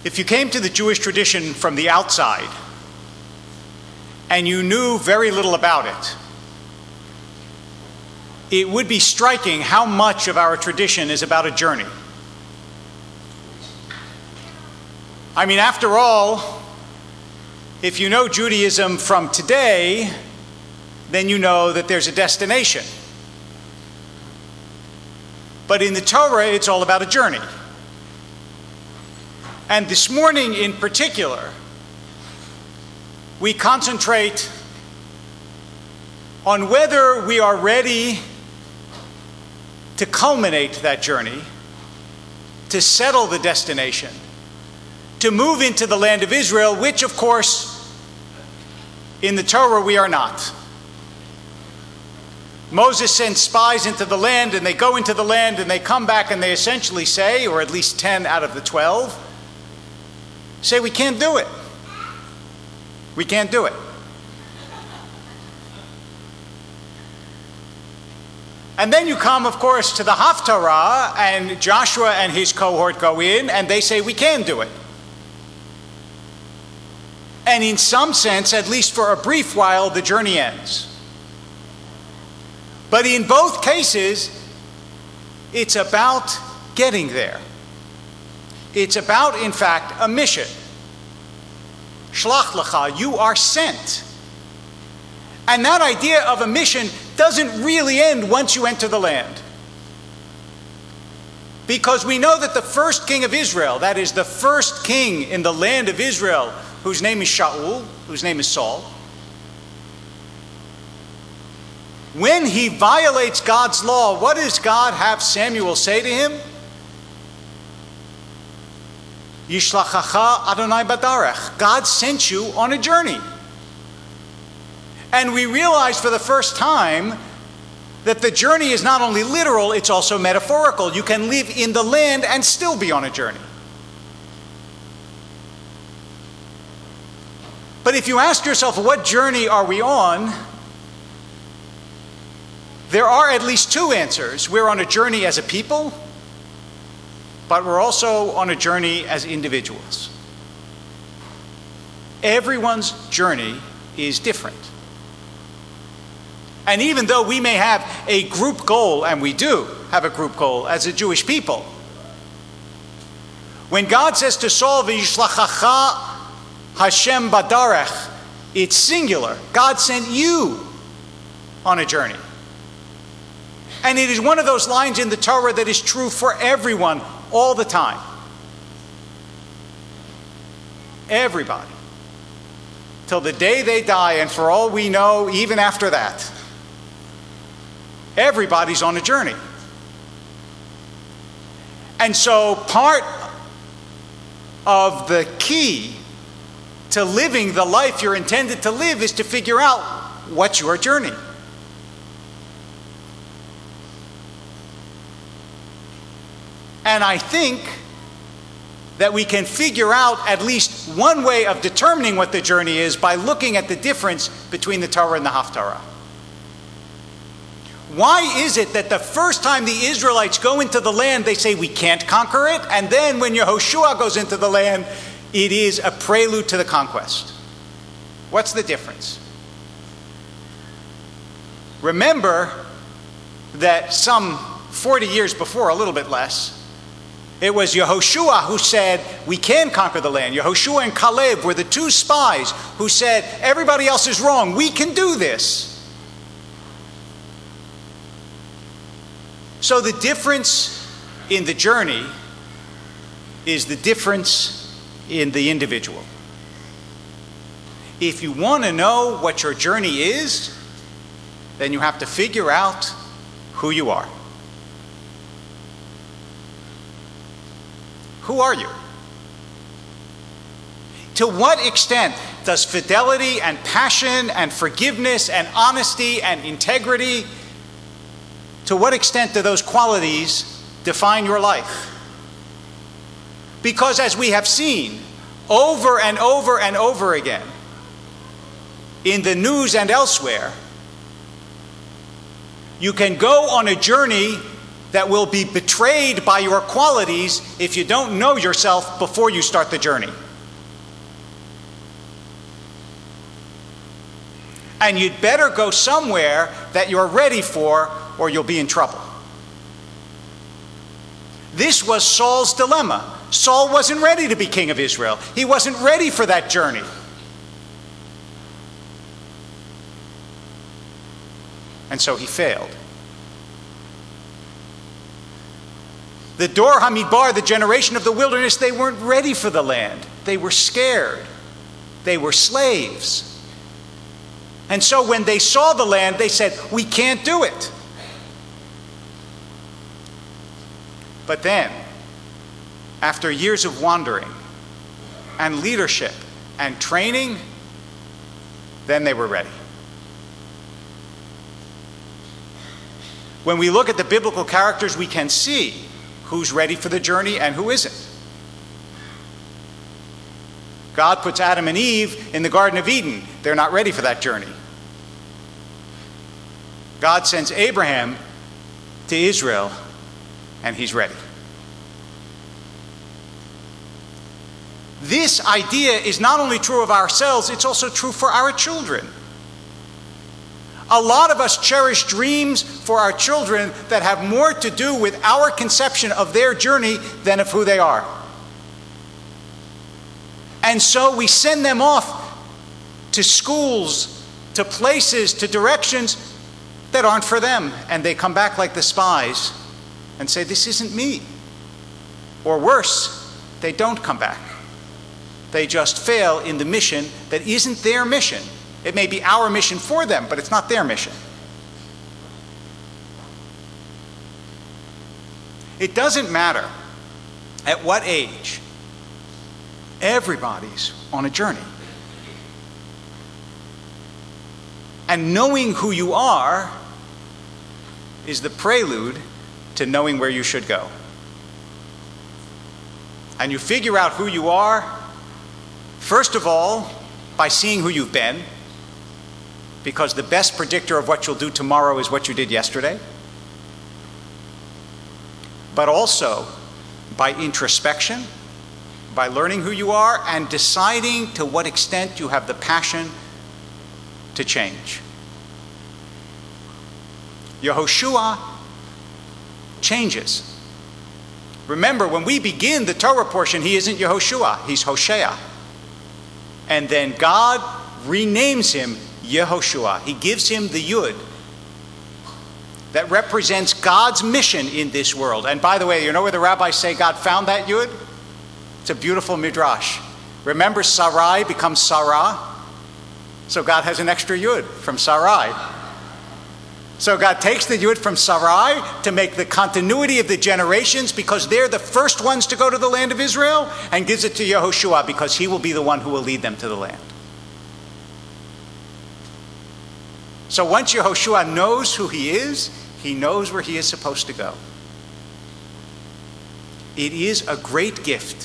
If you came to the Jewish tradition from the outside and you knew very little about it, it would be striking how much of our tradition is about a journey. I mean, after all, if you know Judaism from today, then you know that there's a destination. But in the Torah, it's all about a journey. And this morning in particular, we concentrate on whether we are ready to culminate that journey, to settle the destination, to move into the land of Israel, which, of course, in the Torah we are not. Moses sends spies into the land, and they go into the land, and they come back, and they essentially say, or at least 10 out of the 12, say, we can't do it. We can't do it. And then you come, of course, to the Haftarah, and Joshua and his cohort go in, and they say, we can do it. And in some sense, at least for a brief while, the journey ends. But in both cases, it's about getting there. It's about, in fact, a mission. Shlach lecha, you are sent. And that idea of a mission doesn't really end once you enter the land. Because we know that the first king of Israel, that is the first king in the land of Israel, whose name is Shaul, whose name is Saul, when he violates God's law, what does God have Samuel say to him? Yishlachacha Adonai badarech. God sent you on a journey. And we realize for the first time that the journey is not only literal, it's also metaphorical. You can live in the land and still be on a journey. But if you ask yourself, what journey are we on? There are at least two answers. We're on a journey as a people, but we're also on a journey as individuals. Everyone's journey is different. And even though we may have a group goal, and we do have a group goal as a Jewish people, when God says to Saul, V'yishlachacha Hashem badarech, it's singular. God sent you on a journey. And it is one of those lines in the Torah that is true for everyone all the time. Everybody. Till the day they die, and for all we know, even after that. Everybody's on a journey. And so part of the key to living the life you're intended to live is to figure out what's your journey. And I think that we can figure out at least one way of determining what the journey is by looking at the difference between the Torah and the Haftarah. Why is it that the first time the Israelites go into the land, they say we can't conquer it, and then when Yehoshua goes into the land, it is a prelude to the conquest? What's the difference? Remember that some 40 years before, a little bit less, it was Yehoshua who said, we can conquer the land. Yehoshua and Caleb were the two spies who said, everybody else is wrong. We can do this. So the difference in the journey is the difference in the individual. If you want to know what your journey is, then you have to figure out who you are. Who are you? To what extent does fidelity and passion and forgiveness and honesty and integrity, to what extent do those qualities define your life? Because as we have seen over and over and over again in the news and elsewhere, you can go on a journey that will be betrayed by your qualities if you don't know yourself before you start the journey. And you'd better go somewhere that you're ready for, or you'll be in trouble. This was Saul's dilemma. Saul wasn't ready to be king of Israel. He wasn't ready for that journey. And so he failed. The Dor Hamidbar, the generation of the wilderness, they weren't ready for the land. They were scared. They were slaves. And so when they saw the land, they said, we can't do it. But then, after years of wandering and leadership and training, then they were ready. When we look at the biblical characters, we can see who's ready for the journey and who isn't. God puts Adam and Eve in the Garden of Eden. They're not ready for that journey. God sends Abraham to Israel, and he's ready. This idea is not only true of ourselves, it's also true for our children. A lot of us cherish dreams for our children that have more to do with our conception of their journey than of who they are. And so we send them off to schools, to places, to directions that aren't for them. And they come back like the spies and say, this isn't me. Or worse, they don't come back. They just fail in the mission that isn't their mission. It may be our mission for them, but it's not their mission. It doesn't matter at what age. Everybody's on a journey. And knowing who you are is the prelude to knowing where you should go. And you figure out who you are, first of all, by seeing who you've been, because the best predictor of what you'll do tomorrow is what you did yesterday. But also by introspection, by learning who you are and deciding to what extent you have the passion to change. Yehoshua changes. Remember, when we begin the Torah portion, he isn't Yehoshua, he's Hosea. And then God renames him Yehoshua. He gives him the Yud that represents God's mission in this world. And by the way, you know where the rabbis say God found that Yud? It's a beautiful midrash. Remember, Sarai becomes Sarah? So God has an extra Yud from Sarai. So God takes the Yud from Sarai to make the continuity of the generations, because they're the first ones to go to the land of Israel, and gives it to Yehoshua because he will be the one who will lead them to the land. So once Yehoshua knows who he is, he knows where he is supposed to go. It is a great gift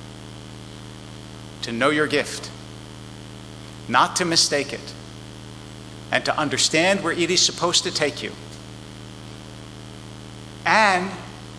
to know your gift, not to mistake it, and to understand where it is supposed to take you. And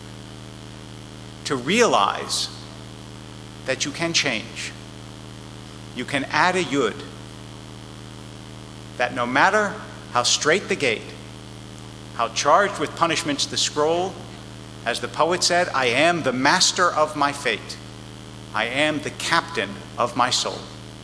to realize that you can change. You can add a Yud. That no matter how straight the gate, how charged with punishments the scroll, as the poet said, I am the master of my fate. I am the captain of my soul.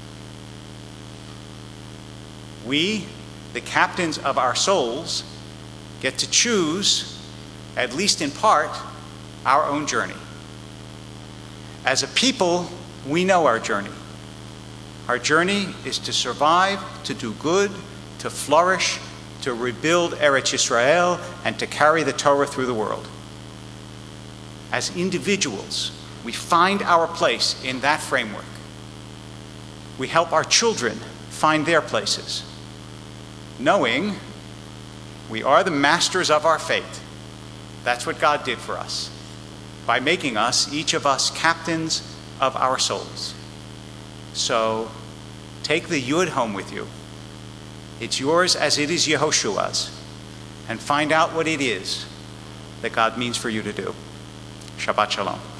We, the captains of our souls, get to choose, at least in part, our own journey. As a people, we know our journey. Our journey is to survive, to do good, to flourish, to rebuild Eretz Yisrael, and to carry the Torah through the world. As individuals, we find our place in that framework. We help our children find their places, knowing we are the masters of our fate. That's what God did for us, by making us, each of us, captains of our souls. So take the Yud home with you. It's yours as it is Yehoshua's, and find out what it is that God means for you to do. Shabbat Shalom.